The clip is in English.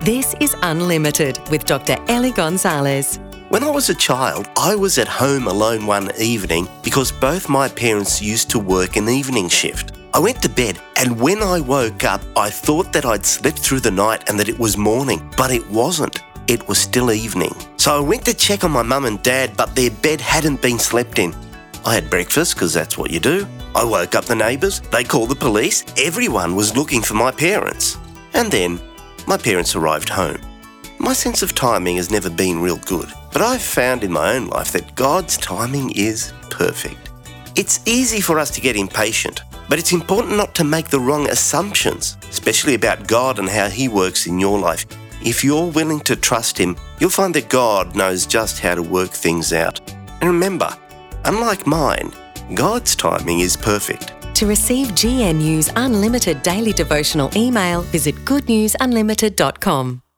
This is Unlimited with Dr. Ellie Gonzalez. When I was a child, I was at home alone one evening because both my parents used to work an evening shift. I went to bed, and when I woke up, I thought that I'd slept through the night and that it was morning, but it wasn't. It was still evening. So I went to check on my mum and dad, but their bed hadn't been slept in. I had breakfast, because that's what you do. I woke up the neighbours. They called the police. Everyone was looking for my parents. And then my parents arrived home. My sense of timing has never been real good, but I've found in my own life that God's timing is perfect. It's easy for us to get impatient, but it's important not to make the wrong assumptions, especially about God and how He works in your life. If you're willing to trust Him, you'll find that God knows just how to work things out. And remember, unlike mine, God's timing is perfect. To receive GNU's Unlimited Daily Devotional email, visit goodnewsunlimited.com.